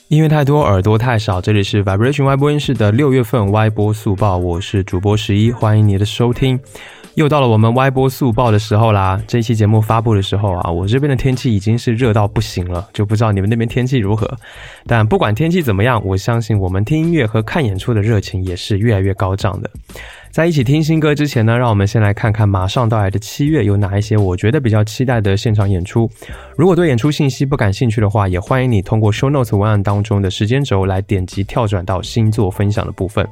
音乐太多，耳朵太少。这里是 Vibration 歪播音室的6月份歪播速报，我是主播11，欢迎你的收听。又到了我们歪播速报的时候啦！这一期节目发布的时候啊，我这边的天气已经是热到不行了，就不知道你们那边天气如何。但不管天气怎么样，我相信我们听音乐和看演出的热情也是越来越高涨的。在一起听新歌之前呢，让我们先来看看马上到来的7月有哪一些我觉得比较期待的现场演出。如果对演出信息不感兴趣的话，也欢迎你通过 show notes 文案当中的时间轴来点击跳转到星座分享的部分。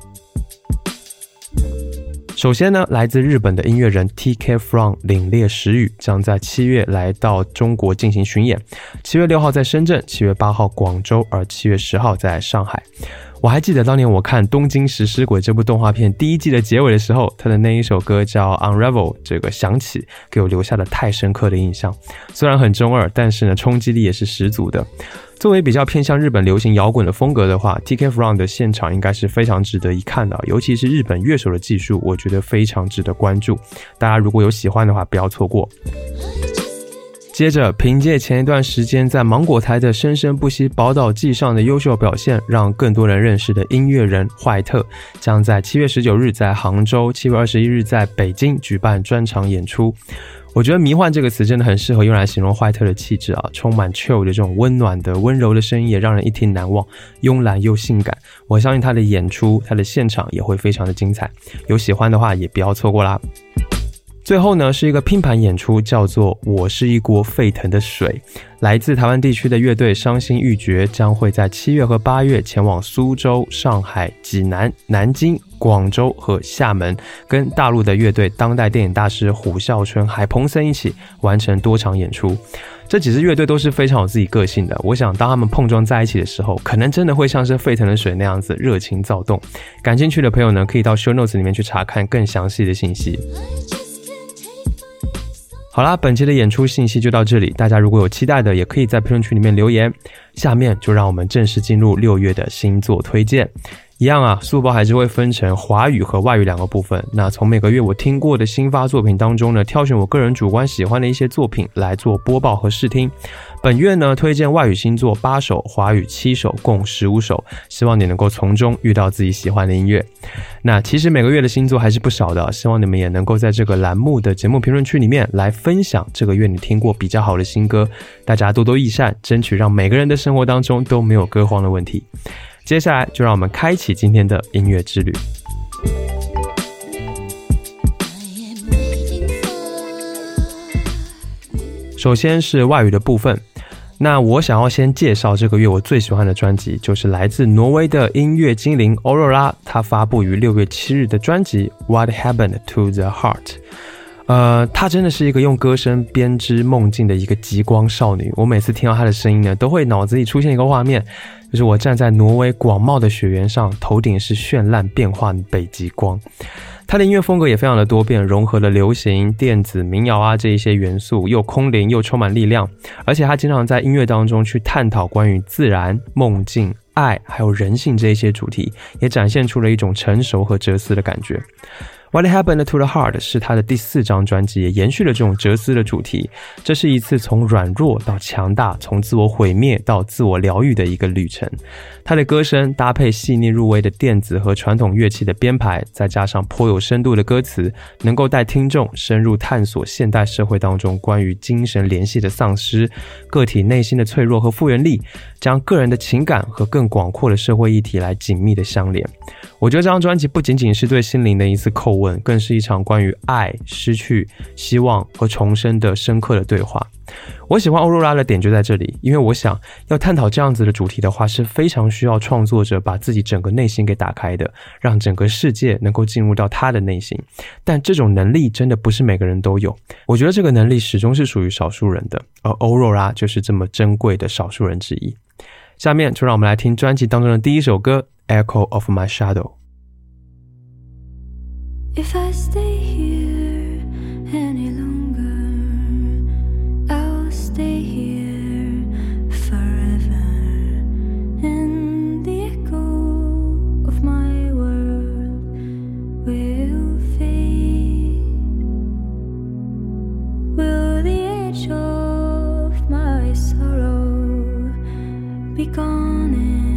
首先呢，来自日本的音乐人 TK From 凛冽时雨将在7月来到中国进行巡演。7月6号在深圳，7月8号广州，而7月10号在上海。我还记得当年我看《东京食尸鬼》这部动画片第1季的结尾的时候，他的那一首歌叫 Unravel， 这个响起给我留下了太深刻的印象。虽然很中二，但是呢冲击力也是十足的。作为比较偏向日本流行摇滚的风格的话， TK From 的现场应该是非常值得一看的，尤其是日本乐手的技术，我觉得非常值得关注。大家如果有喜欢的话，不要错过。接着，凭借前一段时间在芒果台的生生不息宝岛季上的优秀表现，让更多人认识的音乐人坏特将在7月19日在杭州，7月21日在北京举办专场演出。我觉得迷幻这个词真的很适合用来形容坏特的气质啊，充满 chill 的这种温暖的温柔的声音也让人一听难忘，慵懒又性感。我相信他的演出，他的现场也会非常的精彩，有喜欢的话也不要错过啦。最后呢，是一个拼盘演出，叫做我是一锅沸腾的水。来自台湾地区的乐队伤心欲绝将会在7月和8月前往苏州、上海、济南、南京、广州和厦门，跟大陆的乐队当代电影大师虎啸春、海鹏森一起完成多场演出。这几支乐队都是非常有自己个性的，我想当他们碰撞在一起的时候，可能真的会像是沸腾的水那样子热情躁动。感兴趣的朋友呢，可以到 show notes 里面去查看更详细的信息。好啦，本期的演出信息就到这里，大家如果有期待的也可以在评论区里面留言。下面就让我们正式进入6月的星座推荐。一样啊，速报还是会分成华语和外语2个部分。那从每个月我听过的新发作品当中呢，挑选我个人主观喜欢的一些作品来做播报和试听。本月呢，推荐外语新作8首，华语7首，共15首，希望你能够从中遇到自己喜欢的音乐。那其实每个月的新作还是不少的，希望你们也能够在这个栏目的节目评论区里面来分享这个月你听过比较好的新歌，大家多多益善，争取让每个人的生活当中都没有歌荒的问题。接下来就让我们开启今天的音乐之旅。首先是外语的部分，那我想要先介绍这个月我最喜欢的专辑，就是来自挪威的音乐精灵 Aurora， 她发布于6月7日的专辑 What Happened to the Heart。她真的是一个用歌声编织梦境的一个极光少女，我每次听到她的声音呢，都会脑子里出现一个画面，就是我站在挪威广袤的雪原上，头顶是绚烂变幻的北极光。他的音乐风格也非常的多变，融合了流行、电子、民谣啊这一些元素，又空灵又充满力量。而且他经常在音乐当中去探讨关于自然、梦境、爱还有人性这一些主题，也展现出了一种成熟和哲思的感觉。What Happened to the Heart 是他的第4张专辑，也延续了这种哲思的主题。这是一次从软弱到强大，从自我毁灭到自我疗愈的一个旅程。他的歌声搭配细腻入微的电子和传统乐器的编排，再加上颇有深度的歌词，能够带听众深入探索现代社会当中关于精神联系的丧失、个体内心的脆弱和复原力，将个人的情感和更广阔的社会议题来紧密的相连。我觉得这张专辑不仅仅是对心灵的一次叩问，更是一场关于爱、失去、希望和重生的深刻的对话。我喜欢欧若拉的点就在这里，因为我想要探讨这样子的主题的话，是非常需要创作者把自己整个内心给打开的，让整个世界能够进入到他的内心。但这种能力真的不是每个人都有，我觉得这个能力始终是属于少数人的，而欧若拉就是这么珍贵的少数人之一。下面就让我们来听专辑当中的第1首歌 Echo of My Shadow。 If I stay here any longer, I'll stay here forever, and the echo of my world will fade. Will the edge of my sorrow be gone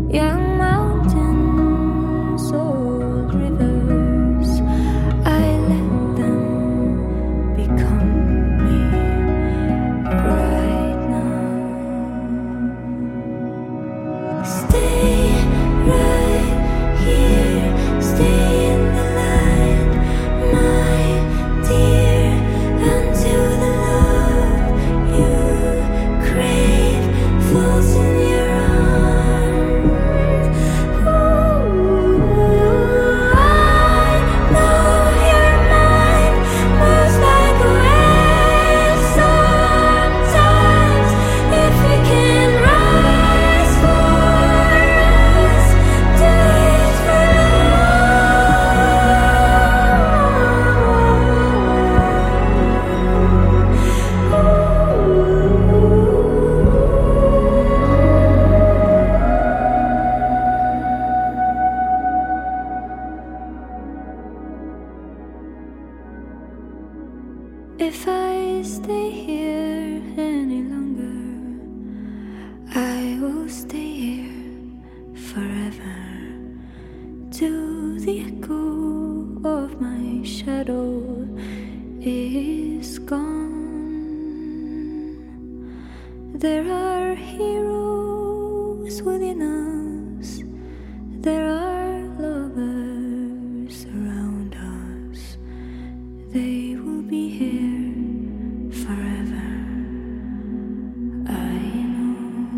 young mountains, old rivers, I let them become me right now. Stay right here, stay in the light, my dear, until the love you crave falls in your arms. Ooh, I know your mind moves like a wave sometimes. If we can rise for us, do it for If I stay here any longer, I will stay here forever. Till the echo of my shadow is gone. There are heroes within us. There are lovers around us. They will be here forever. I know.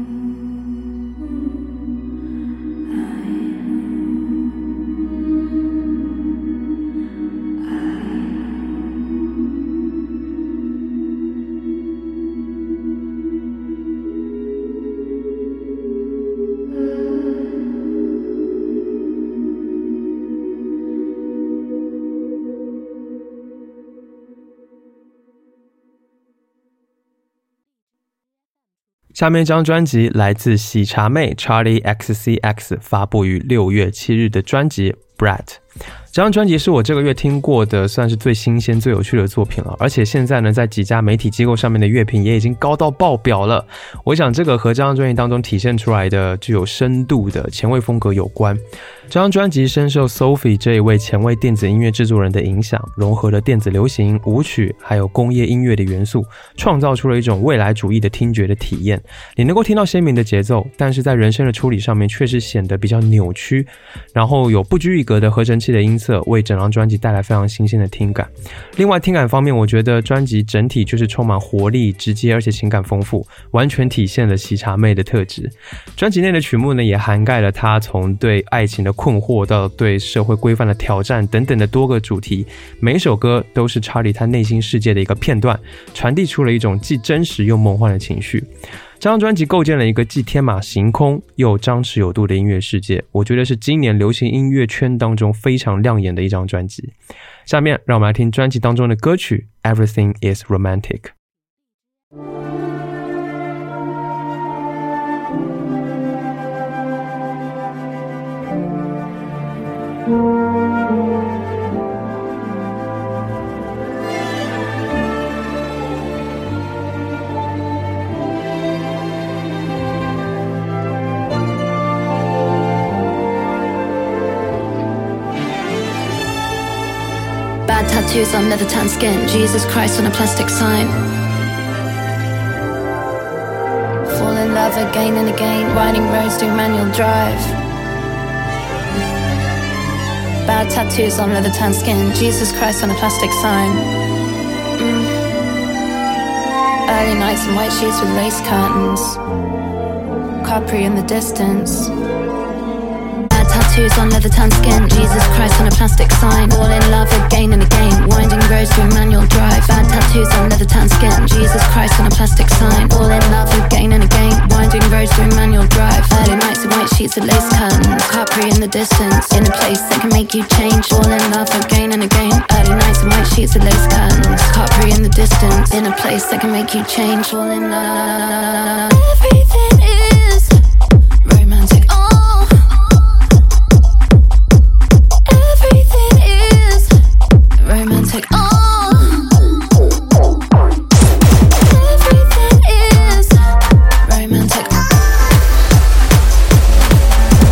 下面一张专辑来自喜茶妹 Charli XCX 发布于6月7日的专辑 Brat。 这张专辑是我这个月听过的算是最新鲜最有趣的作品了，而且现在呢在几家媒体机构上面的乐评也已经高到爆表了。我想这个和这张专辑当中体现出来的具有深度的前卫风格有关。这张专辑深受 Sophie 这一位前卫电子音乐制作人的影响，融合了电子流行、舞曲还有工业音乐的元素，创造出了一种未来主义的听觉的体验。你能够听到鲜明的节奏，但是在人声的处理上面确实显得比较扭曲，然后有不拘一格的合成器的音色，为整张专辑带来非常新鲜的听感。另外听感方面，我觉得专辑整体就是充满活力、直接而且情感丰富，完全体现了喜茶妹的特质。专辑内的曲目呢，也涵盖了她从对爱情的困惑到对社会规范的挑战等等的多个主题，每一首歌都是查理他内心世界的一个片段，传递出了一种既真实又梦幻的情绪。这张专辑构建了一个既天马行空又张弛有度的音乐世界，我觉得是今年流行音乐圈当中非常亮眼的一张专辑。下面让我们来听专辑当中的歌曲 Everything is romantic。Bad tattoos on leather tan skin, Jesus Christ on a plastic sign. Fall in love again and again, riding roads doing manual drive. Bad tattoos on leather tan skin, Jesus Christ on a plastic sign. Early nights in white sheets with lace curtains, Capri in the distance. Tattoos on leather tan skin, Jesus Christ on a plastic sign. Fall in love again and again, winding roads through manual drive. Bad tattoos on leather tan skin, Jesus Christ on a plastic sign. Fall in love again and again, winding roads through manual drive. Early nights in white sheets of lace curtains, Capri in the distance, in a place that can make you change. Fall in love again and again. Early nights in white sheets of lace curtains, Capri in the distance, in a place that can make you change. Fall in love. Everything is romantic. Romantic, everything is romantic.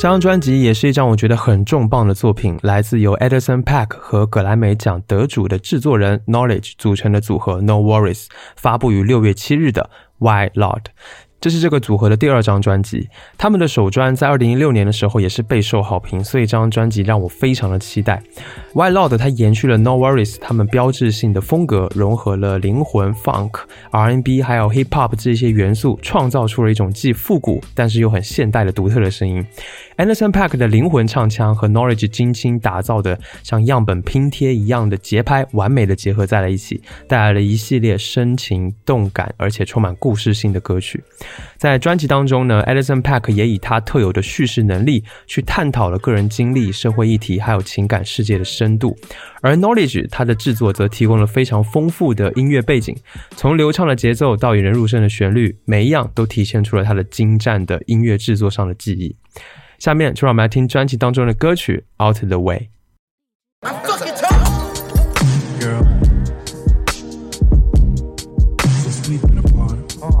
这张专辑也是一张我觉得很重磅的作品，来自由 Anderson .Paak 和葛莱美奖得主的制作人 Knowledge 组成的组合 No Worries 发布于6月7日的 Why Lord。这是这个组合的第2张专辑，他们的首专在2016年的时候也是备受好评，所以这张专辑让我非常的期待。Why Lord 它延续了 No Worries 他们标志性的风格，融合了灵魂、Funk、R&B 还有 Hip Hop 这些元素，创造出了一种既复古但是又很现代的独特的声音。Anderson .Paak 的灵魂唱腔和 Knowledge 精心打造的像样本拼贴一样的节拍完美的结合在了一起，带来了一系列深情动感而且充满故事性的歌曲。在专辑当中呢， Anderson .Paak 也以他特有的叙事能力去探讨了个人经历、社会议题还有情感世界的深度，而 Knowledge 他的制作则提供了非常丰富的音乐背景，从流畅的节奏到引人入胜的旋律，每一样都体现出了他的精湛的音乐制作上的技艺。下面就让我们来听专辑当中的歌曲 Out the Way。 Girl, since we've been apart,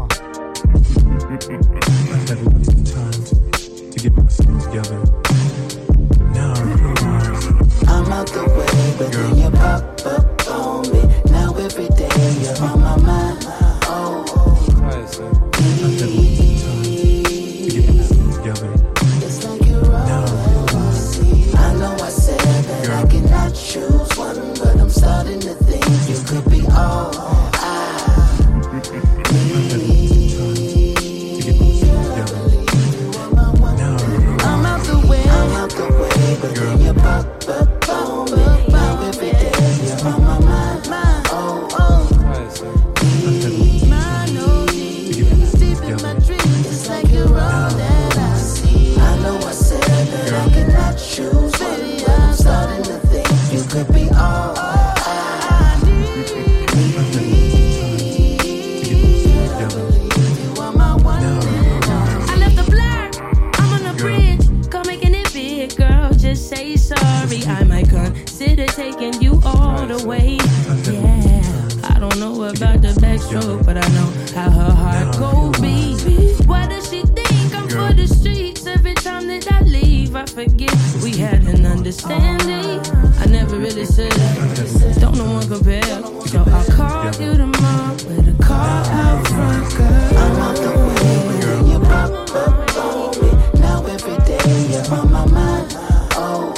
I've had lots of time to get myself together. Now I realize I'm out the way, but then you pop up on me. Now every day you're on my mind. Oh, I've had lots of time to get myself together. it's like you're all that I see. I know I said that I cannot choose one, but I'm starting to think you could be all I need. To get myself together. Now I realize I'm out the way, but then you pop up on me. Now every day you're on my mind. Oh, I've had lots deep in my dreams, it's like you're all that I see. I know I said that I cannot choose, baby. I'm starting to think you could be all I need. You are my one and all. I left the block, I'm on the bridge. Come making it big, girl, just say sorry. I might consider taking you all the way. Yeah, I don't know about the backstroke, but I know how her heart go beat. Why does she think I'm for the streets? Every time that I leave, I forget we had an understanding. I never really said it, don't no one compare. So I'll call you tomorrow with a car out front, girl. I'm out the way when you pop up on me. Now every day you're on my mind. Oh,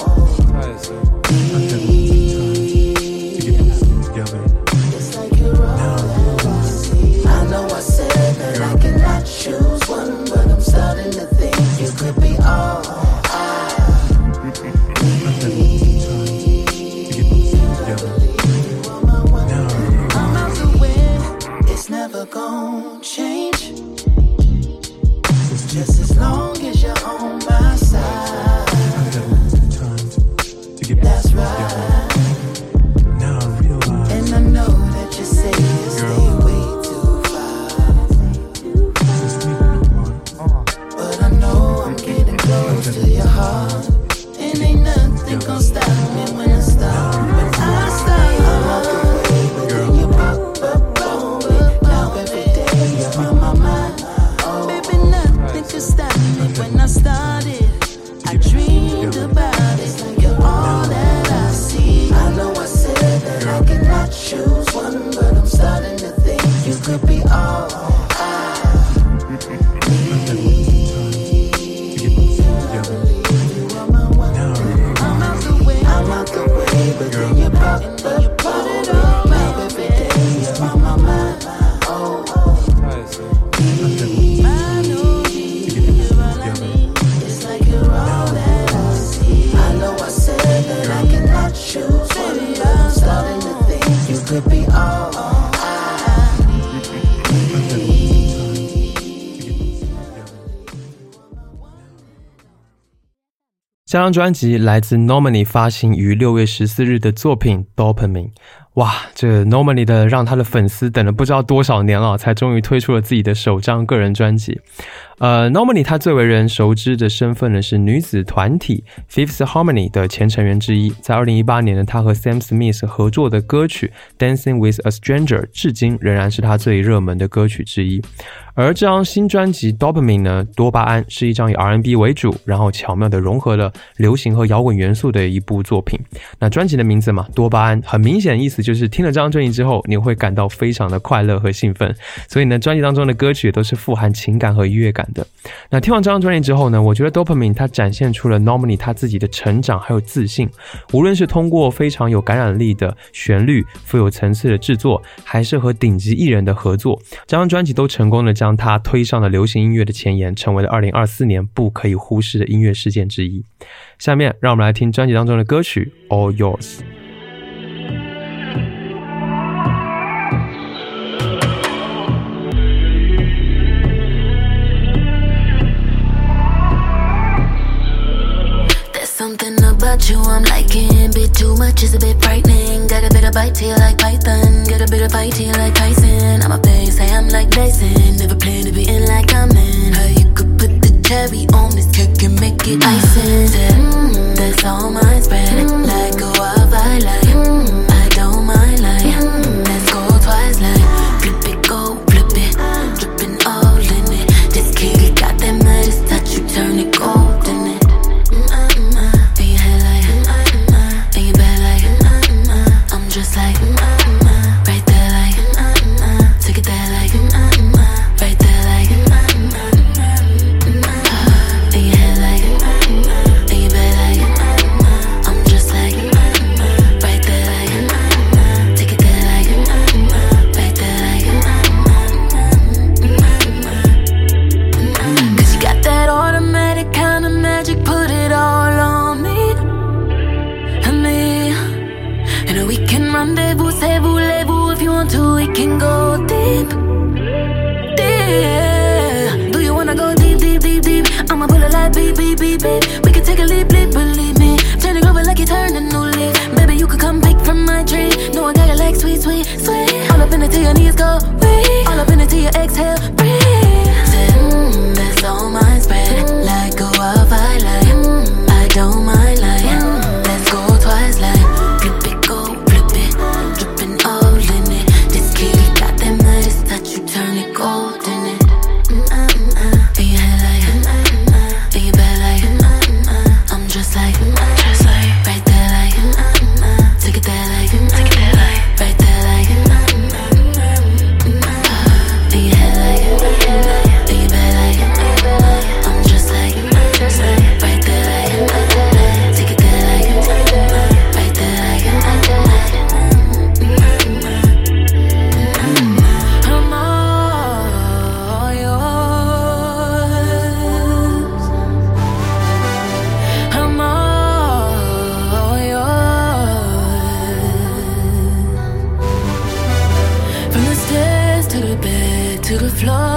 it's like you're all that I see. I know I said that I cannot choose one, but I'm starting to think you could be all I need. You are my one. I'm out the way. It's never gonna change. Just as long as you're on my side. That's right. Now I realize And I know that you say you stay way too far, since we've been apart, but I know I'm getting close to your heart. And ain't nothing gonna stop me when I stop. When I stop, I'm out the way, but then you pop up on me. Now every day you're on my mind. Oh, baby, nothing could stop me when I started. I dreamed about it. You're all that I see. I know I said that I cannot choose one, but I'm starting to think you could be all I need. You are my one. I'm out the way, but then you pop up on me. Now every day you're on my mind. Oh, I know you're all I need. It's like you're all that I see. I know I said that I cannot choose one, but I'm starting to think you could be all I need. 这张专辑来自 Normani 发行于6月14日的作品 Dopamine。 哇，这 Normani 的让他的粉丝等了不知道多少年了，才终于推出了自己的首张个人专辑。 Normani 她最为人熟知的身份呢是女子团体 Fifth Harmony 的前成员之一。在2018年呢，她和 Sam Smith 合作的歌曲 Dancing with a Stranger 至今仍然是她最热门的歌曲之一。而这张新专辑 Dopamine 呢，多巴胺是一张以 R&B 为主，然后巧妙地融合了流行和摇滚元素的一部作品。那专辑的名字嘛，多巴胺，很明显意思就是听了这张专辑之后，你会感到非常的快乐和兴奋。所以呢，专辑当中的歌曲都是富含情感和愉悦感的。那听完这张专辑之后呢，我觉得 Dopamine 它展现出了 Normani 他自己的成长还有自信。无论是通过非常有感染力的旋律、富有层次的制作，还是和顶级艺人的合作，这张专辑都成功的将他推上了流行音乐的前沿，成为了2024年不可以忽视的音乐事件之一。下面让我们来听专辑当中的歌曲 All Yours。Something about you I'm liking, bit too much is a bit frightening. Got a bit of bite to you like Python, got a bit of fight to you like Tyson. I'm a face, say I'm like Dyson, never plan to be in like I'm in. How you could put the cherry on this cake and make it icing. That's all mine spread, like a wildfire light. I don't mind lying, let's go twice like flip it, go flip it, dripping all in it. This kid got that Midas touch, you turn it gold in it. Just like right there like take it there like right there like in your head like in your bed like I'm just like right there like take it there like right there like cause you got that automatic kind of magic, put it all on me, and we can rendezvous, say voulez-vous. If you want to, we can go deep, deep. Do you wanna go deep, deep, deep, deep? I'ma pull it like beep, beep, beep, beep. We can take a leap, leap, believe me. Turn it over like you turn a new leaf. Baby, you could come pick from my tree. No, I got it like sweet, sweet, sweet. All up in it till your knees go weak. All up in it till you exhale, breathe. That's all mine spread, like a wildfire light. I don't mind lying, let's go twice like flip it, go flip it, dripping all in it. This kid got that Midas touch, you turn it gold in it. In your head like in your bed like I'm just like right there like take it there like right there like in your head like in your bed like I'm just like right there like take it there like right there like I'm all yours. I'm all yours. From the stairs to the bed to the floor,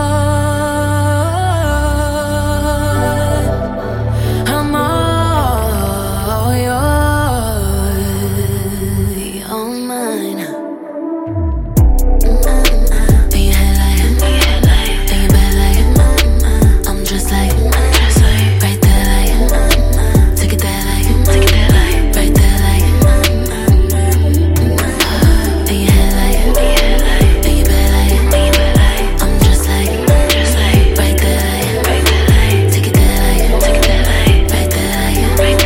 I'm all yours. You're mine. In your head like in your bed like I'm just like right there like take it there like right there like in your head like in your bed like I'm just like right there like take it there like right there like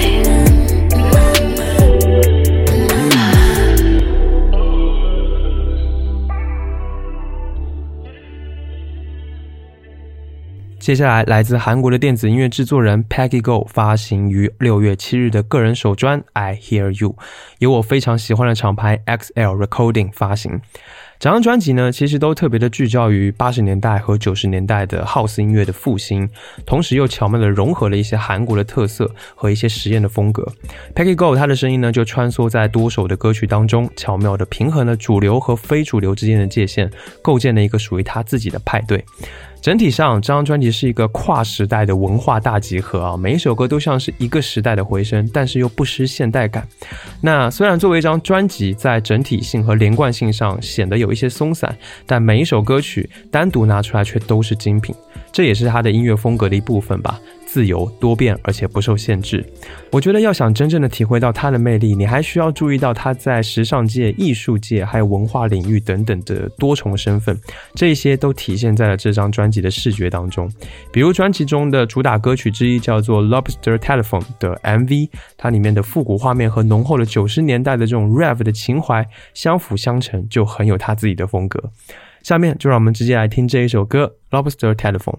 接下来，来自韩国的电子音乐制作人 Peggy Go 发行于6月7日的个人首专 I Hear You， 由我非常喜欢的厂牌 XL Recording 发行。整张专辑呢，其实都特别的聚焦于80年代和90年代的 House 音乐的复兴，同时又巧妙的融合了一些韩国的特色和一些实验的风格。Peggy Go 他的声音呢，就穿梭在多首的歌曲当中，巧妙的平衡了主流和非主流之间的界限，构建了一个属于他自己的派对。 整体上这张专辑是一个跨时代的文化大集合啊，每一首歌都像是一个时代的回声，但是又不失现代感。那虽然作为一张专辑在整体性和连贯性上显得有一些松散，但每一首歌曲单独拿出来却都是精品，这也是他的音乐风格的一部分吧，自由多变而且不受限制。我觉得要想真正的体会到他的魅力，你还需要注意到他在时尚界、艺术界还有文化领域等等的多重身份，这些都体现在了这张专辑的视觉当中。比如专辑中的主打歌曲之一叫做 Lobster Telephone 的 MV， 它里面的复古画面和浓厚的90年代的这种 rap 的情怀相辅相成，就很有他自己的风格。下面就让我们直接来听这一首歌 Lobster Telephone。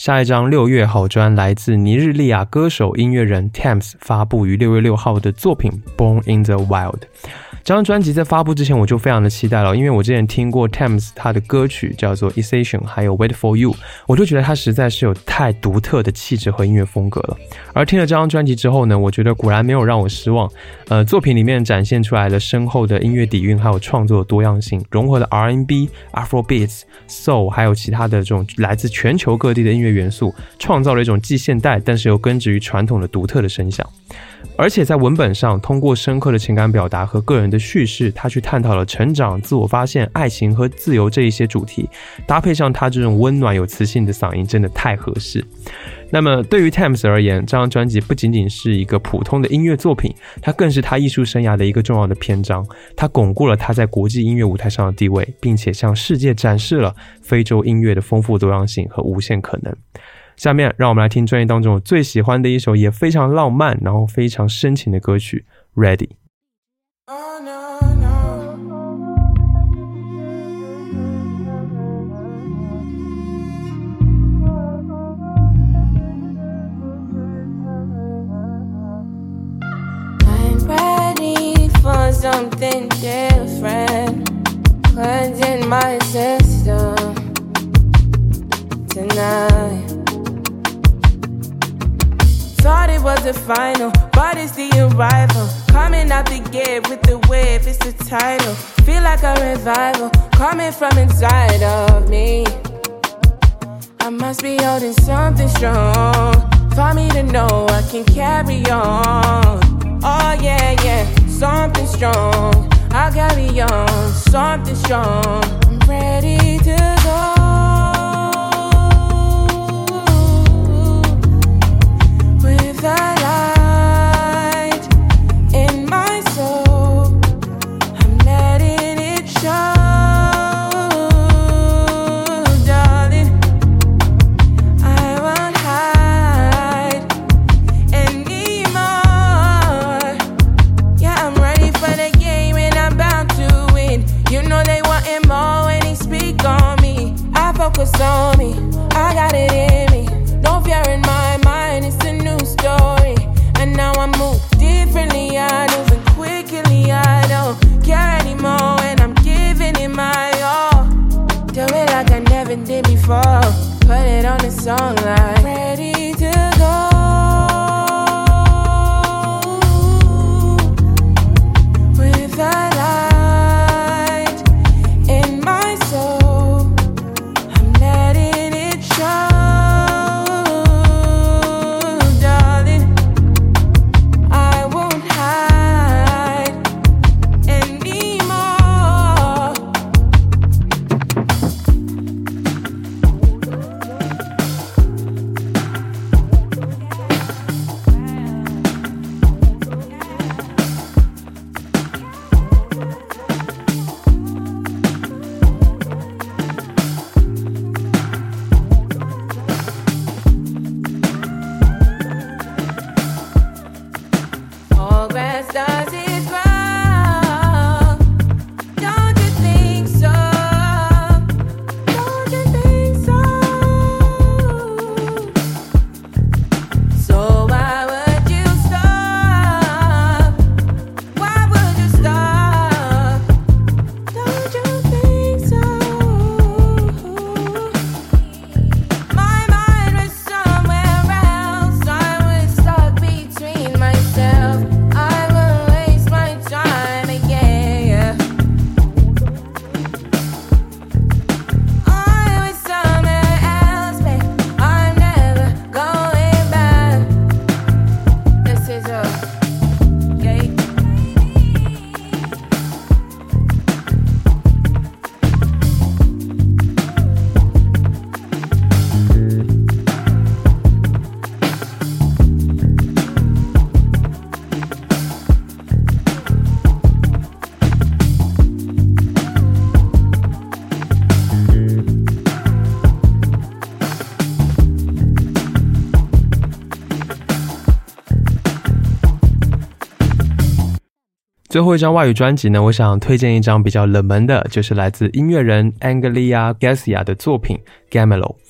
下一张6月好专来自尼日利亚歌手音乐人 Tems 发布于6月6号的作品 Born in the Wild。这张专辑在发布之前我就非常的期待了，因为我之前听过 Tems 他的歌曲叫做 Essential 还有 Wait for You， 我就觉得他实在是有太独特的气质和音乐风格了。而听了这张专辑之后呢，我觉得果然没有让我失望。作品里面展现出来了深厚的音乐底蕴还有创作的多样性，融合了 R&B、Afrobeats、Soul 还有其他的这种来自全球各地的音乐元素，创造了一种既现代但是又根植于传统的独特的声响。而且在文本上，通过深刻的情感表达和个人的叙事，他去探讨了成长、自我发现、爱情和自由这一些主题，搭配上他这种温暖有磁性的嗓音，真的太合适。那么对于 Tems 而言，这张专辑不仅仅是一个普通的音乐作品，它更是他艺术生涯的一个重要的篇章。它巩固了他在国际音乐舞台上的地位，并且向世界展示了非洲音乐的丰富多样性和无限可能。下面让我们来听专辑当中我最喜欢的一首也非常浪漫然后非常深情的歌曲 Ready。 I'm ready for something different, cleansing my system tonight. Thought it was the final, but it's the arrival. Coming out the gate with the wave, it's the title. Feel like a revival, coming from inside of me. I must be holding something strong, for me to know I can carry on. Oh yeah, yeah, something strong, I'll carry on, something strong. I'm ready to go. The light in my soul, I'm letting it show, darling. I won't hide anymore. Yeah, I'm ready for the game and I'm bound to win. You know they wanting more when they speak on me. I focus on me, I got it in me. No fear in my mind, it's a new story. And now I move differently, I move quickly. I don't care anymore, and I'm giving it my all. Do it like I never did before. Put it on a song like ready to go. With the light in my soul, I'm letting it show. 最后一张外语专辑呢，我想推荐一张比较冷门的，就是来自音乐人 Anglia Garcia 的作品 Gamelo。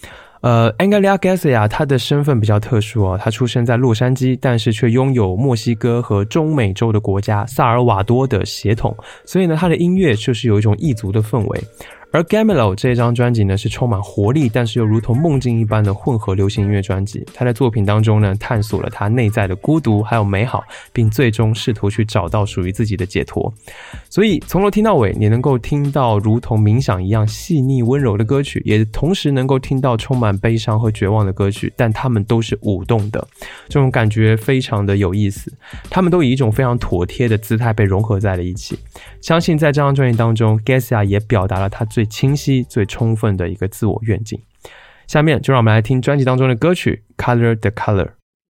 Angelia Garcia 她的身份比较特殊哦，她出生在洛杉矶，但是却拥有墨西哥和中美洲的国家萨尔瓦多的血统，所以呢，她的音乐就是有一种异族的氛围。而 Gamelo 这张专辑呢，是充满活力，但是又如同梦境一般的混合流行音乐专辑。他在作品当中呢，探索了他内在的孤独还有美好，并最终试图去找到属于自己的解脱。所以从头听到尾，你能够听到如同冥想一样细腻温柔的歌曲，也同时能够听到充满悲伤和绝望的歌曲，但他们都是舞动的，这种感觉非常的有意思。他们都以一种非常妥帖的姿态被融合在了一起。相信在这张专辑当中 Garcia 也表达了他最清晰最充分的一个自我愿景。下面就让我们来听专辑当中的歌曲 Color the Color。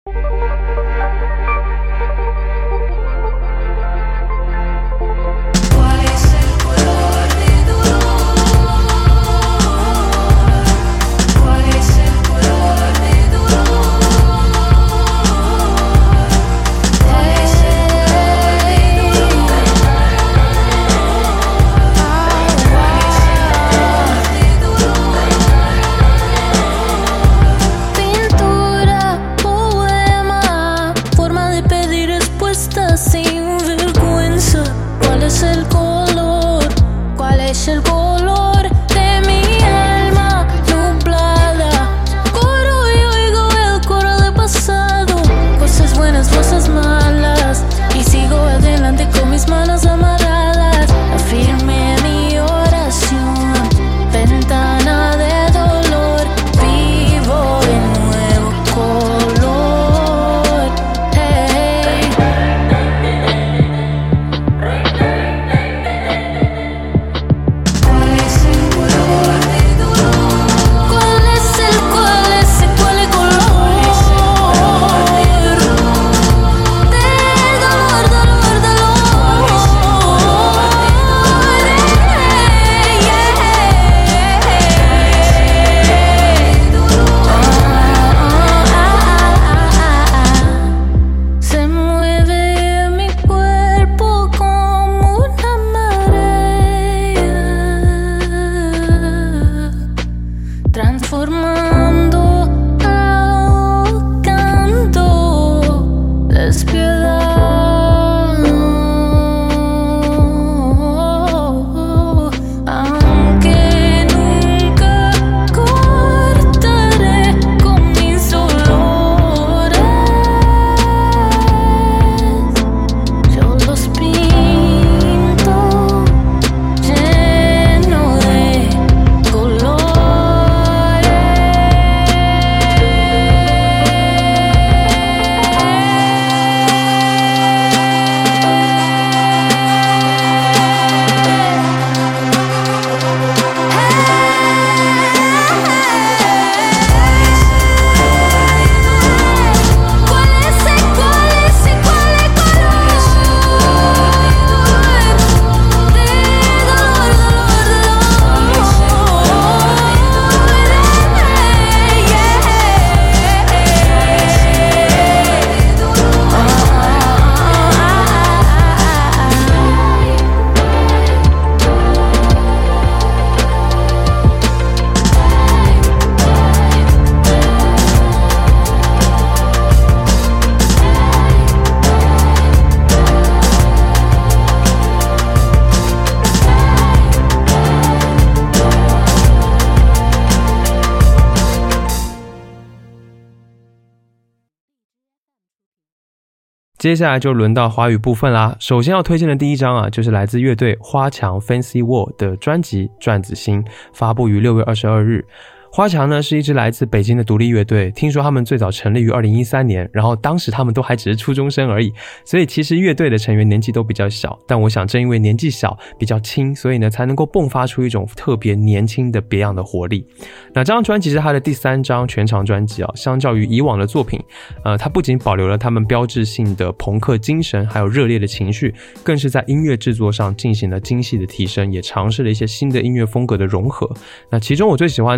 接下来就轮到华语部分啦。首先要推荐的第一张啊，就是来自乐队花墙 Fancy Wall 的专辑《转子星》，发布于6月22日。花墙呢是一支来自北京的独立乐队，听说他们最早成立于2013年，然后当时他们都还只是初中生而已，所以其实乐队的成员年纪都比较小，但我想正因为年纪小比较轻，所以呢才能够迸发出一种特别年轻的别样的活力。那这张专辑是他的第3张全长专辑啊，相较于以往的作品，它不仅保留了他们标志性的朋克精神还有热烈的情绪，更是在音乐制作上进行了精细的提升，也尝试了一些新的音乐风格的融合。那其中我最喜欢的是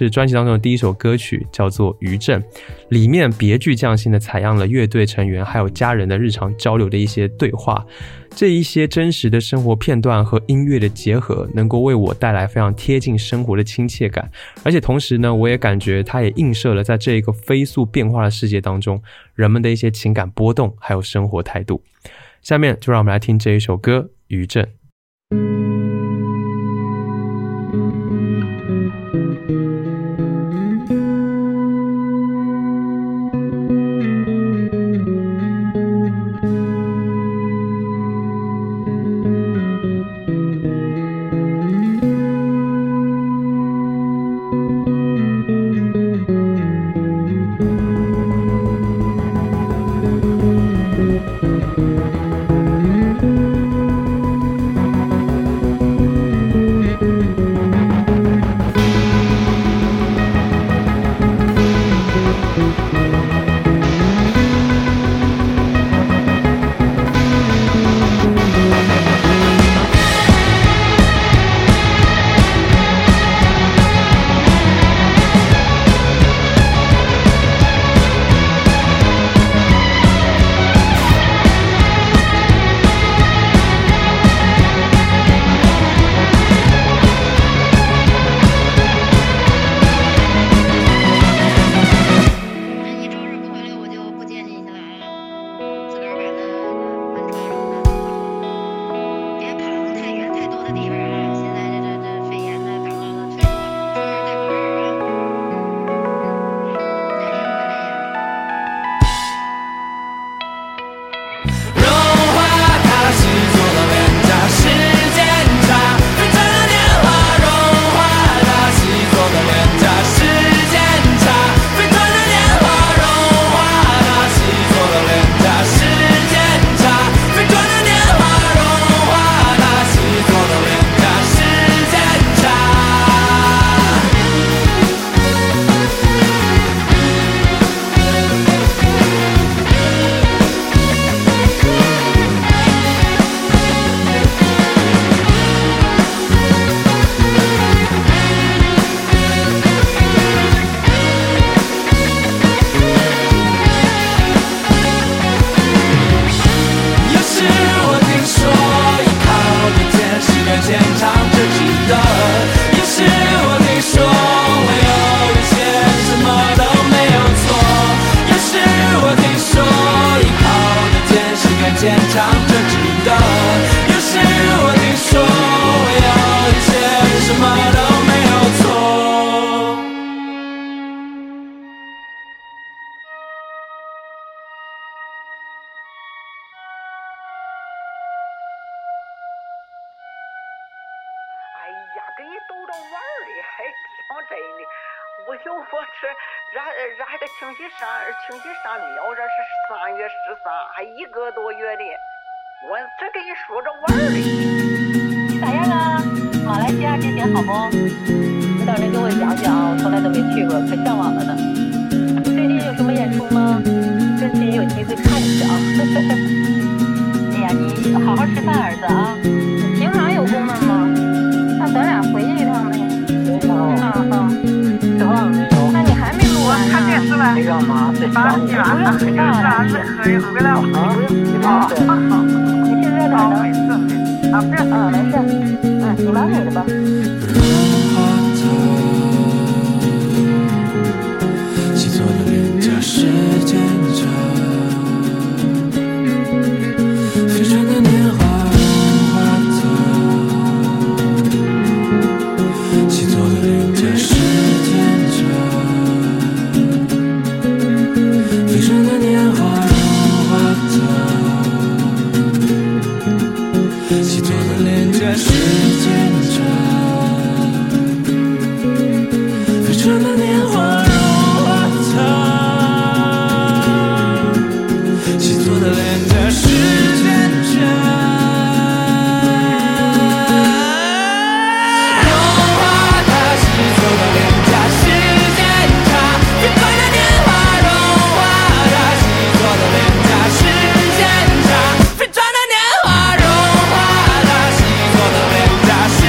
是专辑当中的第一首歌曲，叫做《余震》，里面别具匠心的采样了乐队成员还有家人的日常交流的一些对话，这一些真实的生活片段和音乐的结合，能够为我带来非常贴近生活的亲切感，而且同时呢，我也感觉它也映射了在这一个飞速变化的世界当中，人们的一些情感波动还有生活态度。下面就让我们来听这一首歌《余震》。 清洗上庙，这是3月13，还1个多月的，我这跟你说着玩儿的。 你咋样啊？马来西亚这些好不？你到时给我讲讲，我从来都没去过，可向往了呢。你最近有什么演出吗？跟亲有机会看一下啊。哎呀，你好好吃饭，儿子啊。你平常有功能吗？那咱俩回去一趟呗。回去啊。吃饭没有？那你还没录完呢？看电视了。没干嘛？在想你了。不用啥子，可以回来了。好。你现在哪呢？没事。啊，不是啊，没事。你忙你的吧。 细作的脸颊时间长，飞转的年华如花草。细作的脸颊时间长，飞转的年华如花草。细作的脸颊时间长，飞转的年华如花草。细作的脸颊时间长，融化它。细作的脸颊时间长，飞转的年华融化它。细作的脸颊时间长，飞转的年华融化它。细作的脸颊时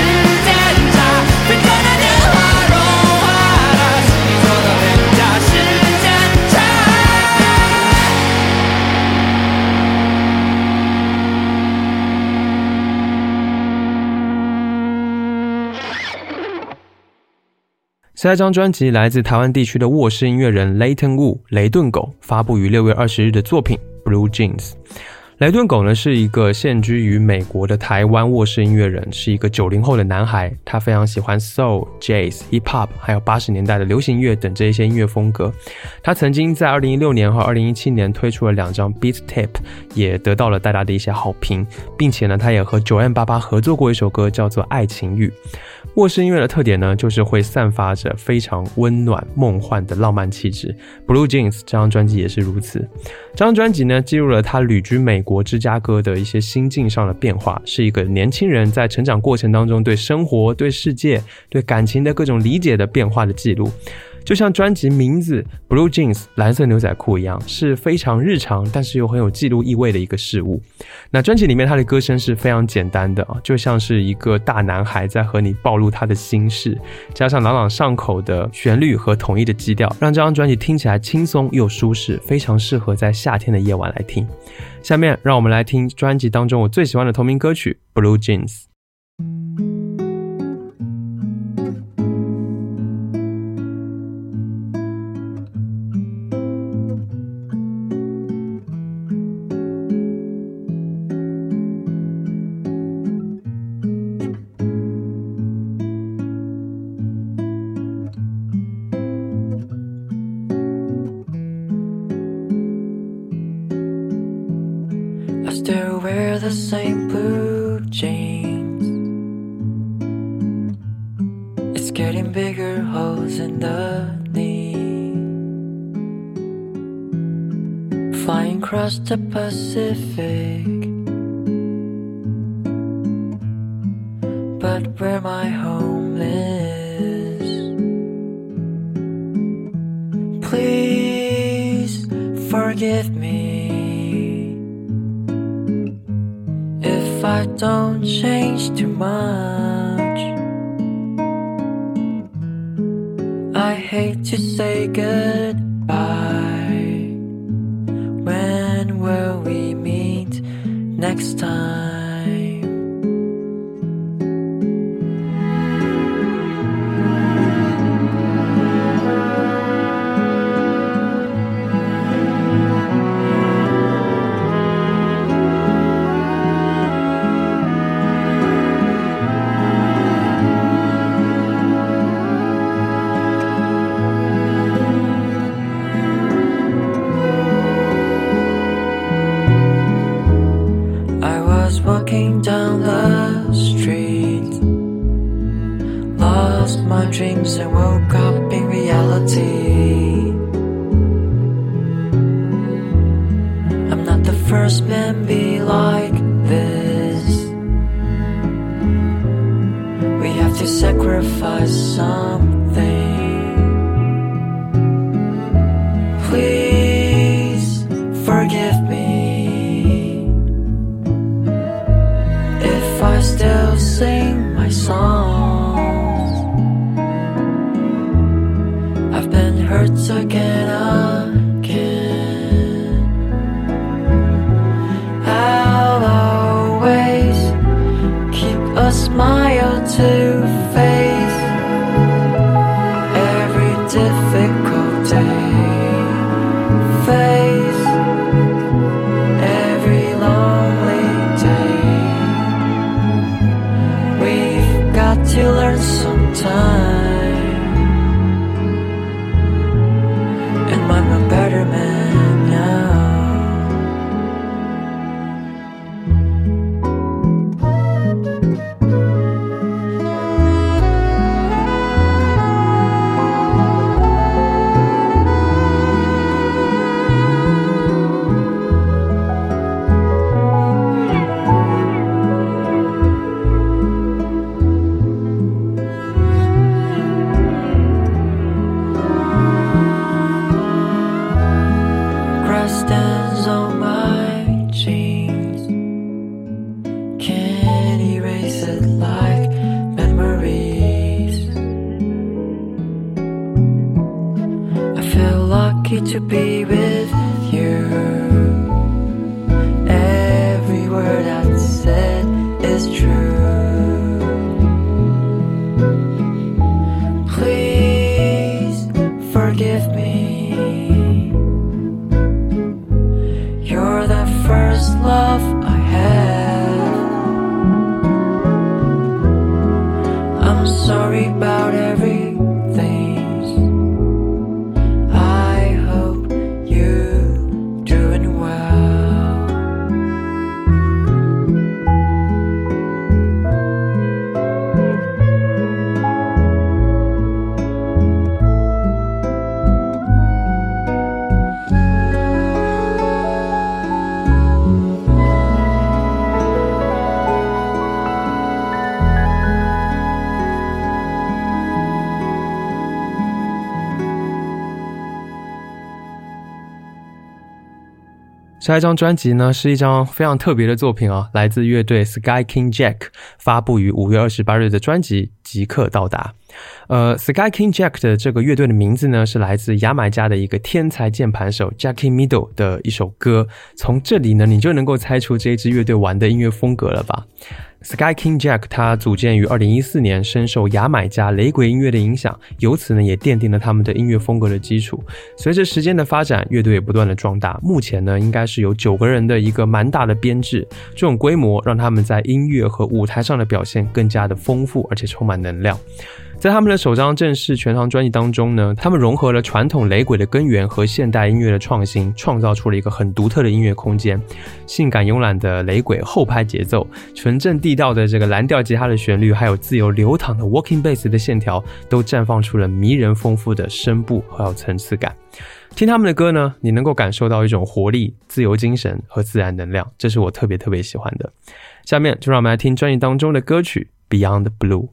下一张专辑来自台湾地区的卧室音乐人 Layton Wu 雷顿狗发布于6月20日的作品 Blue Jeans。雷顿狗呢是一个现居于美国的台湾卧室音乐人，是一个90后的男孩，他非常喜欢 Soul、Jazz、Hip-Hop 还有80年代的流行乐等这些音乐风格。他曾经在2016年和2017年推出了2张 Beat Tape， 也得到了大家的一些好评，并且呢他也和 9m88 合作过一首歌叫做《爱情雨》。卧室音乐的特点呢就是会散发着非常温暖梦幻的浪漫气质， Blue Jeans 这张专辑也是如此。这张专辑呢记录了他旅居美国芝加哥的一些心境上的变化，是一个年轻人在成长过程当中对生活、对世界、对感情的各种理解的变化的记录。就像专辑名字 Blue Jeans 蓝色牛仔裤一样，是非常日常但是又很有记录意味的一个事物。那专辑里面他的歌声是非常简单的，就像是一个大男孩在和你暴露他的心事，加上朗朗上口的旋律和统一的基调，让这张专辑听起来轻松又舒适，非常适合在夏天的夜晚来听。下面让我们来听专辑当中我最喜欢的同名歌曲 Blue Jeans。Still wear the same blue jeans. It's getting bigger holes in the knee. Flying across the Pacific, but where my home is, please forgive me.If I don't change too much, I hate to say goodbye. When will we meet next time.Walking down the street, lost my dreams and woke up in reality. I'm not the first man be like this. We have to sacrifice something. Please forgive me.I still sing my songs. I've been hurt again. I'll always keep a smile to face every difficult day. Face every lonely day.To learn sometime, and I'm a better man now. Stands on my jeans, can't erase it like memories. I feel lucky to be with you. Every word I said is true. Please forgive me. You're the first love I had. I'm sorry about everything. I hope you doing well. 下一张专辑呢是一张非常特别的作品啊，来自乐队 Sky King Jack 发布于5月28日的专辑《即刻到达》。Sky King Jack 的这个乐队的名字呢是来自牙买加的一个天才键盘手 Jackie Middle 的一首歌，从这里呢你就能够猜出这一支乐队玩的音乐风格了吧。Sky King Jack 他组建于2014年，深受牙买加雷鬼音乐的影响，由此呢也奠定了他们的音乐风格的基础。随着时间的发展，乐队也不断的壮大，目前呢应该是有9个人的一个蛮大的编制，这种规模让他们在音乐和舞台上的表现更加的丰富，而且充满能量。在他们的首张正式全长专辑当中呢，他们融合了传统雷鬼的根源和现代音乐的创新，创造出了一个很独特的音乐空间。性感慵懒的雷鬼后拍节奏，纯正地道的这个蓝调吉他的旋律，还有自由流淌的 walking bass 的线条，都绽放出了迷人丰富的声部和层次感。听他们的歌呢，你能够感受到一种活力、自由精神和自然能量，这是我特别喜欢的。下面就让我们来听专辑当中的歌曲 Beyond Blue。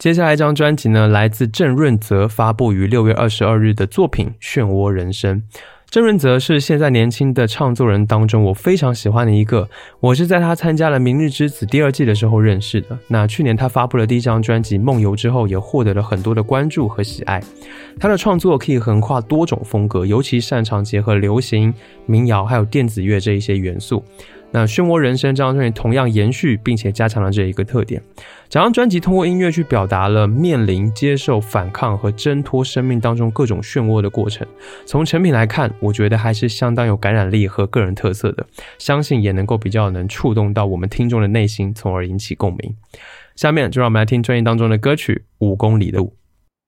接下来一张专辑呢，来自郑润泽发布于6月22日的作品《漩涡人生》。郑润泽是现在年轻的唱作人当中我非常喜欢的一个，我是在他参加了《明日之子》第2季的时候认识的。那去年他发布了第一张专辑《梦游》之后，也获得了很多的关注和喜爱。他的创作可以横跨多种风格，尤其擅长结合流行、民谣还有电子乐这一些元素。那《漩涡人生》这张专辑同样延续并且加强了这一个特点。整张专辑通过音乐去表达了面临、接受、反抗和挣脱生命当中各种漩涡的过程。从成品来看，我觉得还是相当有感染力和个人特色的，相信也能够比较能触动到我们听众的内心，从而引起共鸣。下面就让我们来听专辑当中的歌曲《5公里的舞》。